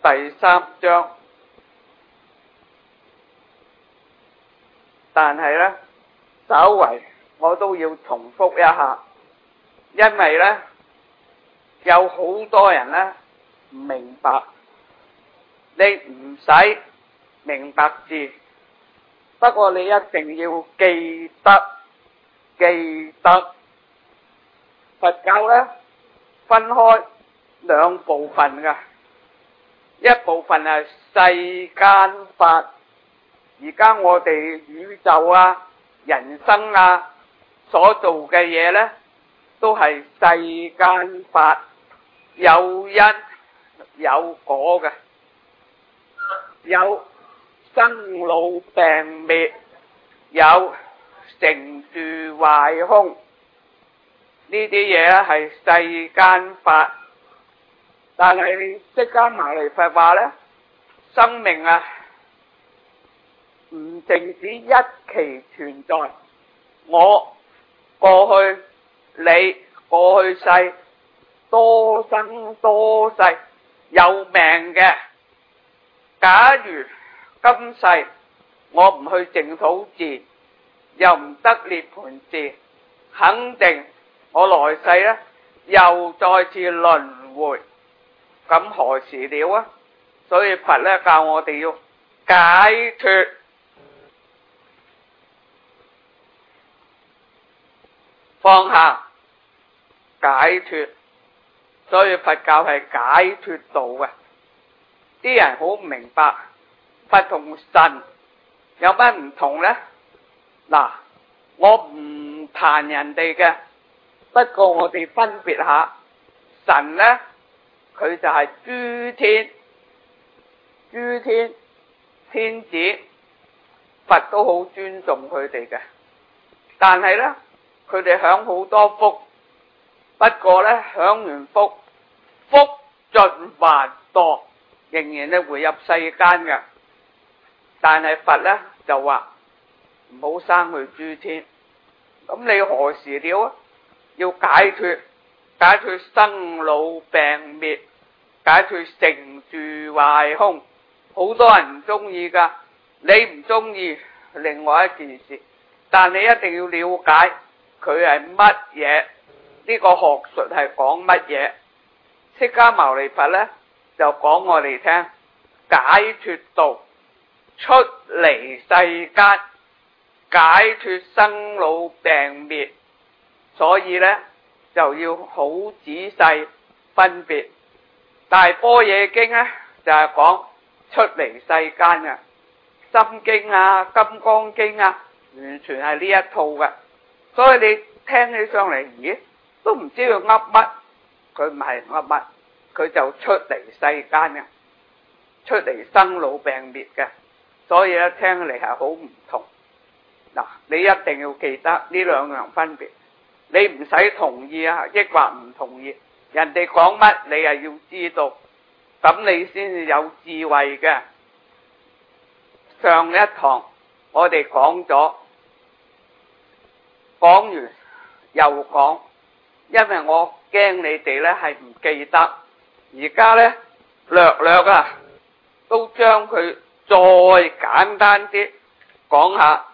第3章。但係呢，稍為我都要重複一下，因為呢，有好多人呢唔明白，你唔使明白字，不過你一定要記得佛教呢分開2部分嘅，一部分係世間法，而家我哋宇宙啊、人生啊所做嘅嘢呢，都係世間法，有因有果嘅，有生老病滅，有成住壞空，呢啲嘢咧係世間法。但係釋迦牟尼佛話呢，生命啊唔淨止一期存在，我過去，你過去世，多生多世有命嘅。假如今世我唔去淨土寺，又唔得涅槃寺，肯定我來世呢又再次輪迴，咁何時了啊？所以佛呢教我哋要解脫，放下解脫，所以佛教係解脫道嘅。啲人好唔明白佛同神有乜唔同呢？嗱，我唔彈人哋嘅，不過我哋分別下，神呢，佢就係諸天天子，佛都好尊重佢哋嘅。但係呢，佢哋享好多福，不過呢，享完福盡還墮，仍然呢會入世間嘅。但係佛呢就話唔好生去諸天，咁你何時了啊？要解脫生老病滅，解脫成住壞空。好多人唔中意噶，你唔中意另外一件事，但你一定要了解佢係乜嘢，呢個學術係講乜嘢。釋迦牟尼佛呢就講我哋聽解脫道，出離世間，解脫生老病滅，所以呢就要好仔細分別。大般若經呢就係講出離世間嘅，心經啊、金剛經啊，完全係呢一套嘅。所以你聽起上嚟，咦，都唔知佢噏乜，佢唔係噏乜，佢就出離世間嘅，出離生老病滅嘅。所以咧聽起嚟係好唔同。嗱，你一定要記得呢兩樣分別，你唔使同意啊，抑或唔同意，人哋講乜你係要知道，咁你先至有智慧嘅。上一堂我哋講咗，講完又講，因為我驚你哋咧係唔記得，而家咧略啊都將佢再簡單啲講下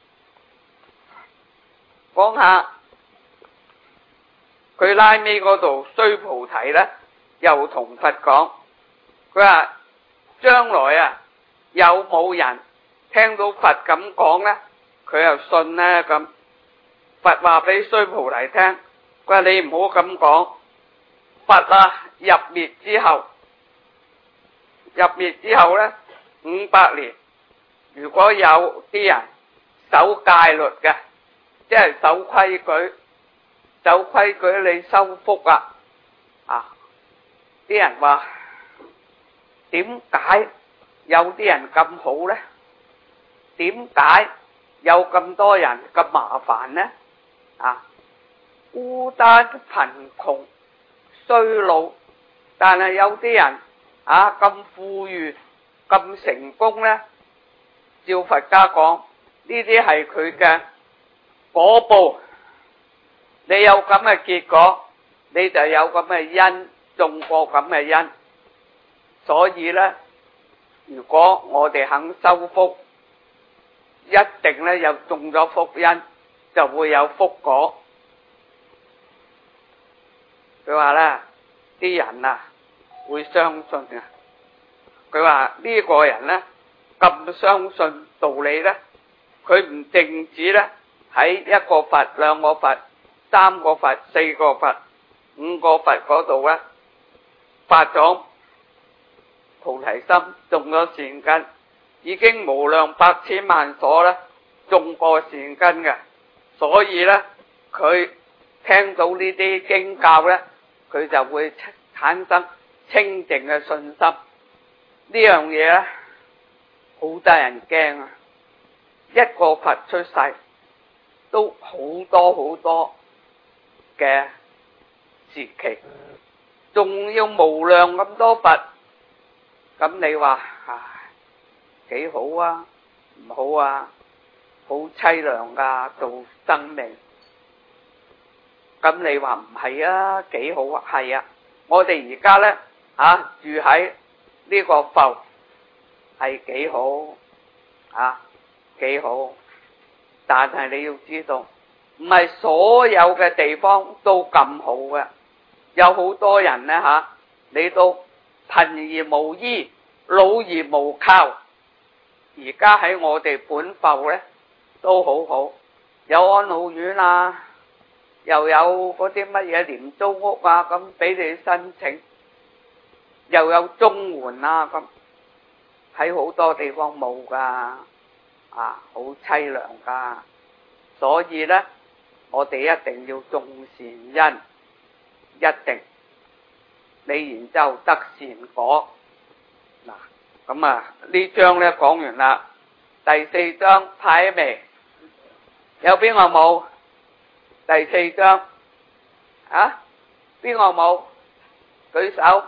佢拉尾嗰度，須菩提咧又同佛講，佢話將來啊有冇人聽到佛咁講呢？佢又信呢？咁佛話俾須菩提聽，佢話你唔好咁講，佛啊入滅之後呢500年，如果有啲人守戒律嘅，即係守規矩你修福啊！啲人話點解有啲人咁好呢？點解有咁多人咁麻煩呢？孤單貧窮衰老，但係有啲人咁富裕咁成功呢？照佛家講，呢啲係佢嘅果報。你有咁嘅結果，你就有咁嘅因，種過咁嘅因。 所以呢，如果我哋肯修福，一定呢有種咗福因，就會有福果。佢話呢啲人啊會相信啊。佢話呢個人呢咁相信道理呢，佢唔淨止呢喺一個佛、兩個佛、三個佛、四個佛、五個佛嗰度呢發咗菩提心，種咗善根，已經無量百千萬所呢種過善根嘅。所以呢，佢聽到呢啲經教呢，佢就會產生清淨嘅信心。呢樣嘢呢，好得人驚啊！一個佛出世都好多嘅時期，仲要無量咁多佛，咁你話唉幾好啊？唔好啊？好凄涼㗎做生命。咁你話唔係啊？幾好啊？係啊！我哋而家呢，住喺呢個浮係幾好幾好，但係你要知道，唔係所有嘅地方都咁好嘅，有好多人呢你都貧而無依，老而無靠。而家喺我哋本浮呢都好好，有安老院啊，又有嗰啲乜嘢廉租屋啊，咁俾你申請，又有綜援啊，咁喺好多地方冇噶，好凄涼噶。所以呢，我哋一定要種善因，一定你然之後得善果。嗱，咁呢章呢講完啦，第四章派未？有邊個冇？第四章邊個冇？舉手。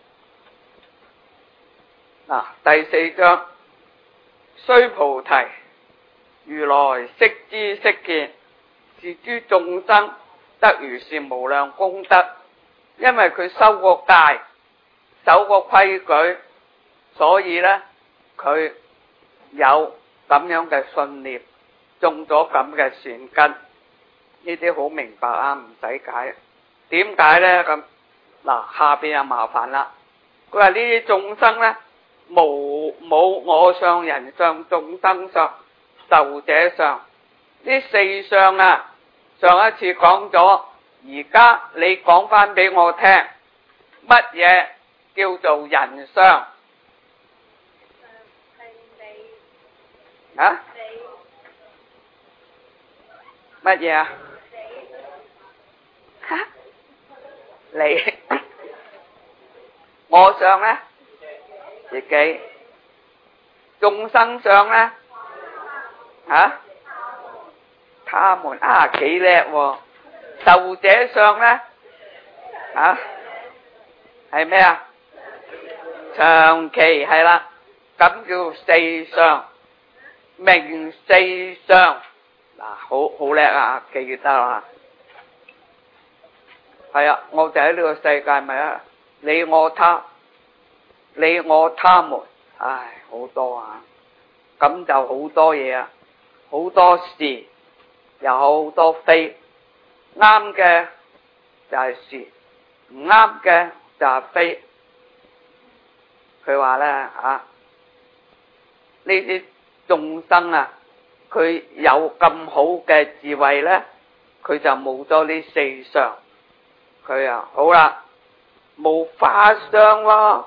第四章，須菩提，如來悉知悉見，是諸眾生得如是無量功德。因為佢修過戒，守過規矩，所以呢，佢有咁樣嘅信念，種咗咁嘅善根。呢啲好明白啊，唔使解。點解呢？咁下邊就麻煩啦。佢話呢啲眾生呢，冇我相、人相、眾生相、壽者相，呢四相啊，上一次講咗，而家你講翻俾我聽，乜嘢叫做人相？乜嘢啊？你我相呢？自己。眾生相呢？他們幾叻喎。壽者相呢？係咩啊？長期係啦，咁叫四相，名四相。好叻啊，記得啦。係啊，我哋喺呢個世界咪你我他，你我他們，好多啊。咁就好多嘢啊，好多是，又好多非。啱嘅就係是，唔啱嘅就係非。佢話呢，呢啲眾生啊，佢有咁好嘅智慧呢，佢就冇咗呢四相。佢好啦，冇法相喎。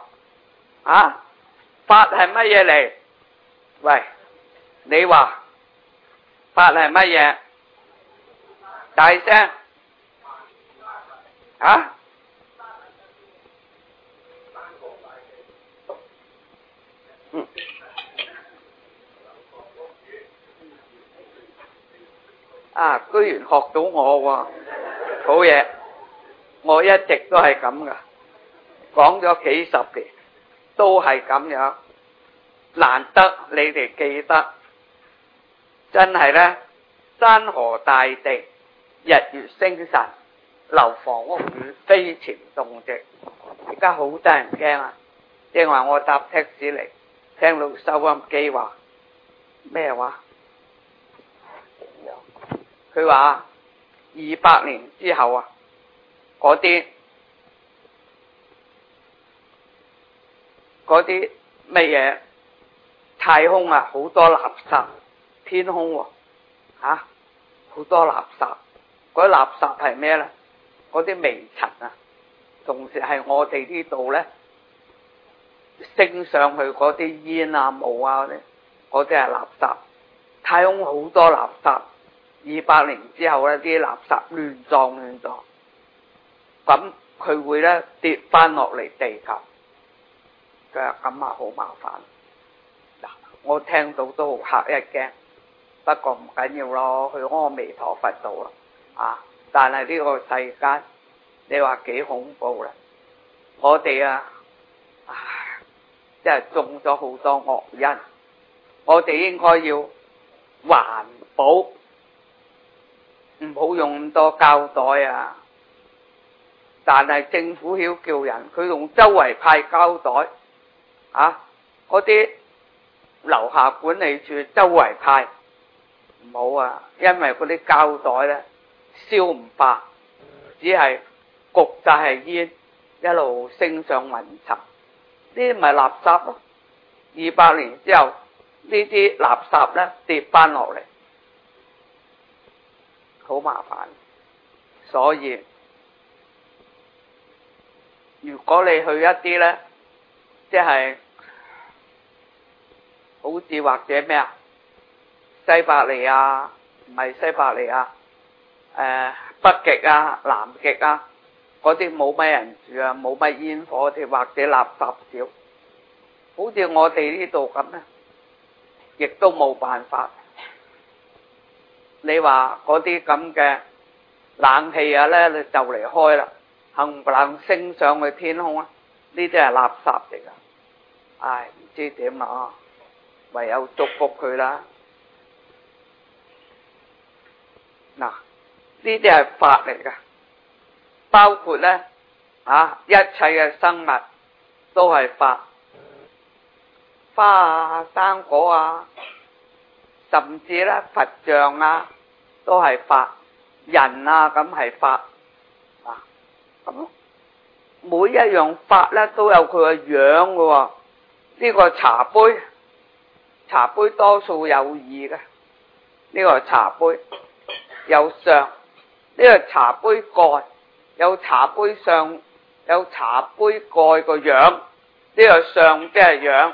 法係乜嘢嚟？喂，你話法係乜嘢？大聲。居然學到我喎，好嘢！我一直都係咁噶，講咗幾十年都係咁樣，難得你哋記得，真係呢，山河大地，日月星辰，樓房屋宇，飛潛動靜，而家好得人驚啊！ 正話我搭的士嚟，聽到收音機話咩話？佢話200年之後啊，嗰啲乜嘢太空啊，好多垃圾，天空喎，好多垃圾。嗰啲垃圾係咩呢？嗰啲微塵啊，同時係我哋呢度呢升上去嗰啲煙啊、霧啊嗰啲係垃圾。太空好多垃圾，200年之後呢啲垃圾亂撞，咁佢會呢跌翻落嚟地球。佢話咁啊，好麻煩。嗱，我聽到都好嚇一驚，不過唔緊要咯，去阿彌陀佛度啦。但係呢個世間，你話幾恐怖啦！我哋真係種咗好多惡因，我哋應該要環保，唔好用咁多膠袋啊！但係政府要叫人，佢用周圍派膠袋，嗰啲樓下管理處周圍派，唔好啊！因為嗰啲膠袋呢，燒唔化，只係焗就係煙，一路升上雲層，呢啲咪垃圾咯。200年之後，呢啲垃圾呢跌翻落嚟，好麻煩。所以如果你去一啲呢，即係好似或者咩西伯利亞，唔係西伯利亞，北極啊、南極啊，嗰啲冇乜人住啊，冇乜煙火啲，或者垃圾少，好似我哋呢度咁呢，亦都冇辦法。你話嗰啲咁嘅冷氣啊呢，你就嚟開啦，冚唪唥升上去天空啊，呢啲係垃圾嚟噶。唉，唔知點啊，唯有祝福佢啦。嗱，呢啲係法嚟噶，包括呢一切嘅生物都係法，花啊、生果啊，甚至呢佛像啊都係法，人啊咁係法。咁每一樣法呢都有佢嘅樣噶喎。呢個茶杯多數有耳嘅，呢個茶杯有相，呢個茶杯蓋有茶杯相，有茶杯蓋個樣，呢個相即係樣。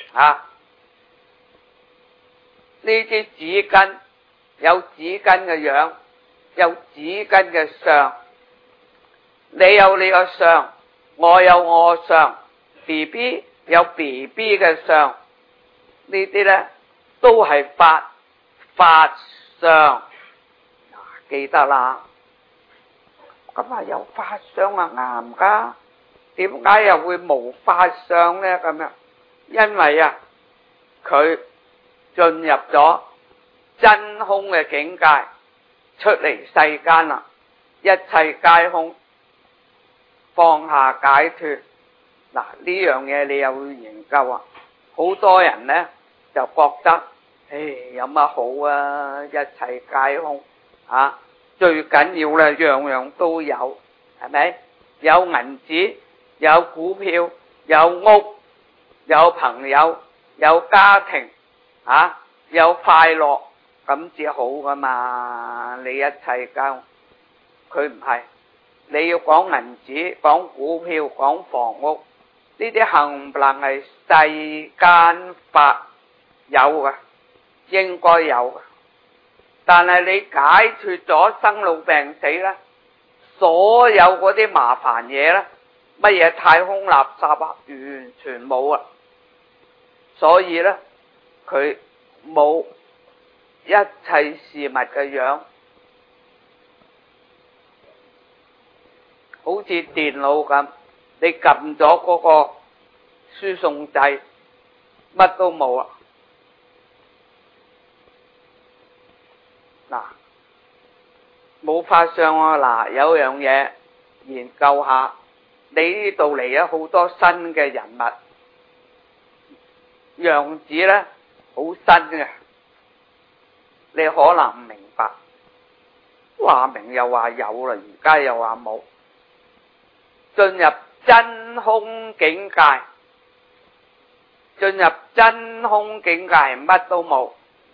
呢啲紙巾有紙巾嘅樣，有紙巾嘅相。你有你個相，我有我相， BB 有 BB 嘅相，呢啲呢都係法相。記得啦。咁有法相啱噶，點解又會無法相呢？咁樣，因為佢進入咗真空嘅境界，出嚟世間啦，一切皆空，放下解脫。嗱，呢樣嘢你又要研究啊！好多人呢就覺得，有乜好啊？一切皆空最緊要呢樣樣都有，係咪？有銀紙，有股票，有屋，有朋友，有家庭，有快樂，咁至好噶嘛？你一切皆空，佢唔係。你要講銀紙、講股票、講房屋，呢啲冚唪唥係世間法有嘅，應該有嘅。但係你解脫咗生老病死呢，所有嗰啲麻煩嘢呢，乜嘢太空垃圾完全冇啊！所以呢，佢冇一切事物嘅樣。好似電腦咁，你撳咗嗰個輸送掣，乜都冇啊！冇法相啊！有樣嘢研究下，你呢度嚟咗好多新嘅人物， 樣子咧好新嘅，你可能唔明白。話明又話有啦，而家又話冇。進入真空境界，進入真空境界乜都冇。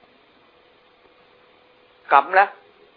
咁呢，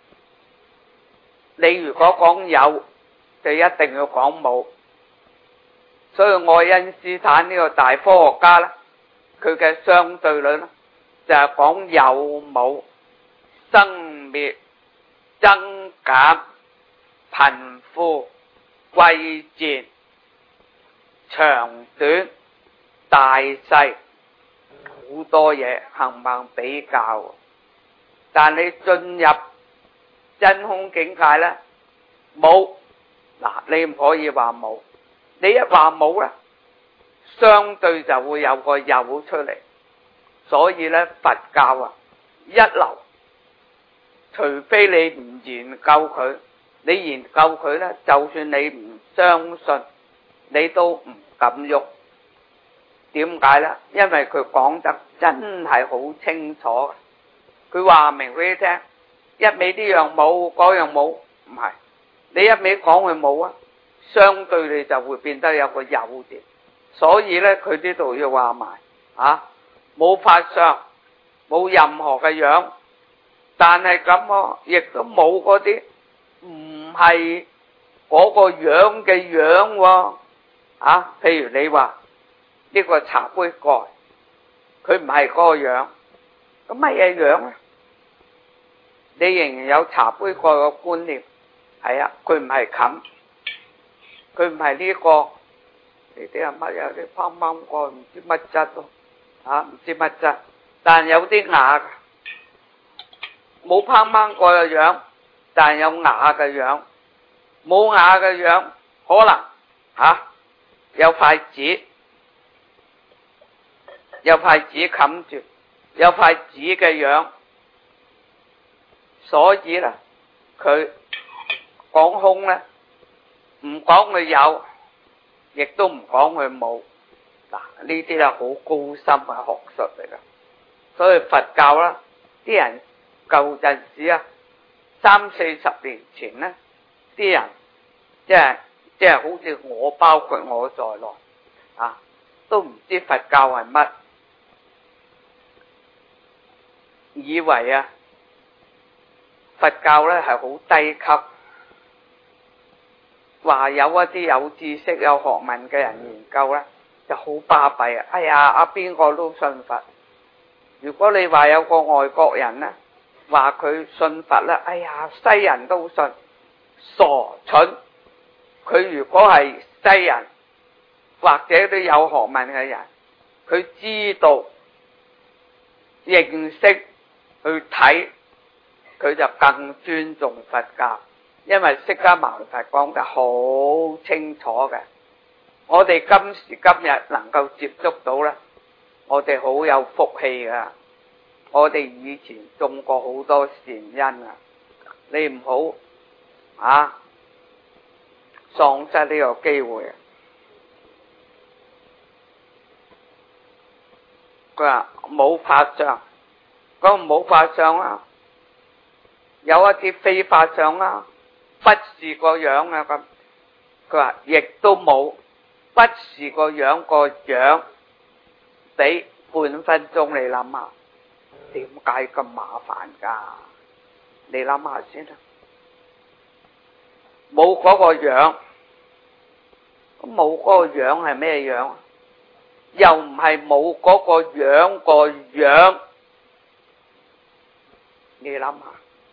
你如果講有，就一定要講冇。所以愛因斯坦呢個大科學家呢，佢嘅相對論呢，就係講有冇、生滅、增減、貧富、貴賤、長短、大細，好多嘢行唔行比較。但你進入真空境界呢，冇。嗱，你唔可以話冇。你一話冇呢，相對就會有個有出嚟。所以呢，佛教啊，一流。除非你唔研究佢，你研究佢呢，就算你唔相信，你都唔敢喐。點解呢？因為佢講得真係好清楚。佢話明俾你聽，一味呢樣冇，嗰樣冇，唔係。你一味講佢冇啊，相對你就會變得有個有字。所以呢，佢呢度要話埋冇法相，冇任何嘅樣。但係咁亦都冇嗰啲唔係嗰個樣嘅樣喎。譬如你話呢個茶杯蓋，佢唔係嗰個樣，咁乜嘢樣呢？你仍然有茶杯蓋嘅觀念，係啊，佢唔係冚，佢唔係呢個，呢啲係乜嘢？啲砰砰蓋唔知乜質咯，唔知乜質，但有啲瓦嘅。冇砰砰蓋嘅樣，但係有瓦嘅樣。冇瓦嘅樣，可能有塊紙，有塊紙冚住，有塊紙嘅樣。所以呢，佢講空呢，唔講佢有，亦都唔講佢冇。嗱，呢啲係好高深嘅學術嚟㗎。所以佛教啦，啲人舊陣時30-40年前呢，啲人即係好似我，包括我在內都唔知佛教係乜，以為佛教呢係好低級，話有一啲有知識有學問嘅人研究呢就好巴閉。哎呀，邊個都信佛。如果你話有個外國人呢，話佢信佛呢，哎呀，西人都信，傻蠢。佢如果係西人或者都有學問嘅人，佢知道認識去睇，佢就更尊重佛教。因為釋迦牟尼佛講得好清楚嘅，我哋今時今日能夠接觸到呢，我哋好有福氣噶。我哋以前種過好多善因啊，你唔好喪失呢個機會。佢話冇法相，咁冇法相啦，有一啲非法相啦，不是個樣啊。咁佢話亦都冇，不是個樣，個樣俾半分鐘你諗下，點解咁麻煩噶？你諗下先啦。冇嗰個樣，咁冇嗰個樣係咩樣？又唔係冇嗰個樣個樣，你諗下。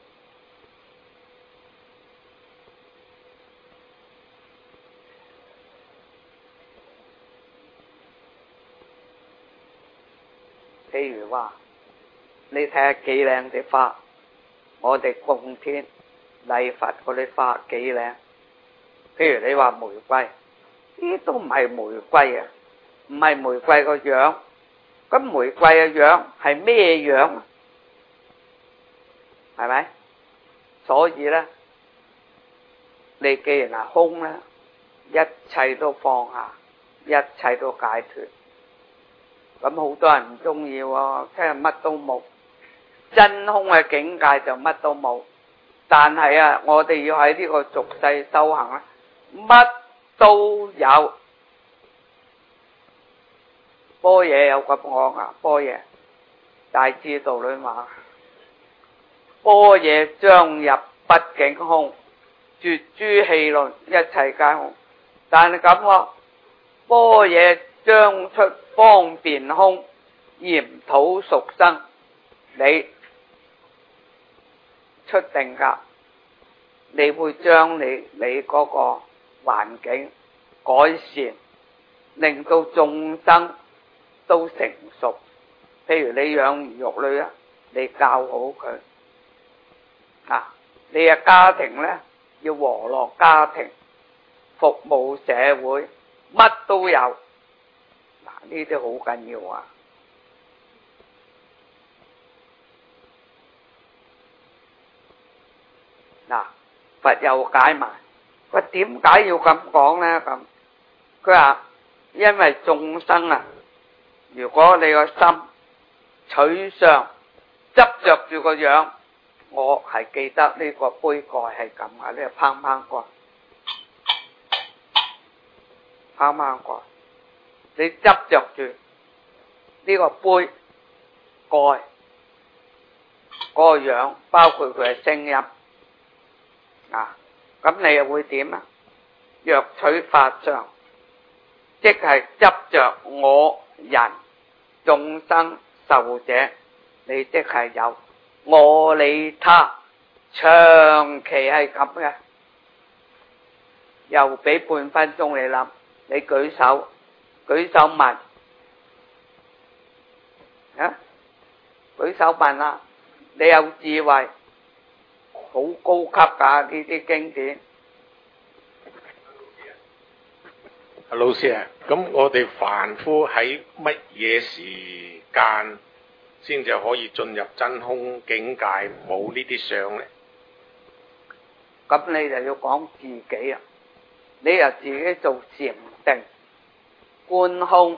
譬如話，你睇下幾靚啲花，我哋供天禮佛嗰啲花幾靚。譬如你話玫瑰，呢都唔係玫瑰啊，唔係玫瑰個樣。咁玫瑰嘅樣係咩樣？係咪？所以呢，你既然係空呢，一切都放下，一切都解脫。 咁好多人唔中意喎，即係乜都冇。真空嘅境界就乜都冇，但係啊，我哋要喺呢個俗世修行啊，乜都有。般若有咁講啊，般若大智度論話，般若將入畢竟空，絕諸戲論，一切皆空。但係咁喎，般若將出方便空，鹽土屬生。你出定格，你會將你嗰個環境改善，令到眾生都成熟。譬如你養兒育女啊，你教好佢啊，你嘅家庭呢，要和樂家庭，服務社會，乜都有。嗱，呢啲好緊要啊！嗱，佛又解埋，佢點解要咁講呢？咁佢話因為眾生啊，如果你個心取相，執着住個樣，我係記得呢個杯蓋係咁啊，呢個砰砰蓋，砰砰蓋，你執着住呢個杯蓋嗰個樣，包括佢嘅聲音啊，咁你又會點啊？若取法相，即係執着我人眾生受者，你即係有我利他，長期係咁嘅。又俾半分鐘你諗，你舉手問啊，舉手問啦，你有智慧，好高級噶呢啲經典。 老師啊，咁我哋凡夫喺乜嘢時間先至可以進入真空境界，冇呢啲相呢？ 咁你就要講自己啊，你又自己做禪定觀空，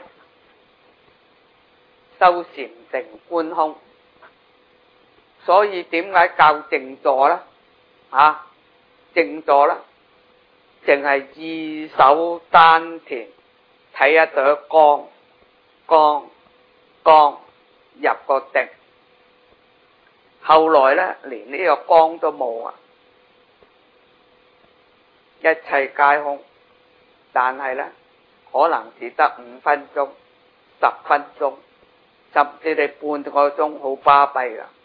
修禪定觀空。所以點解教靜坐呢？啊，靜坐呢，淨係意守丹田，睇一朵光入個定。後來呢，連呢個光都冇啊，一切皆空。但係呢，可能只得5分鐘、10分鐘，甚至你半個鐘好巴閉噶。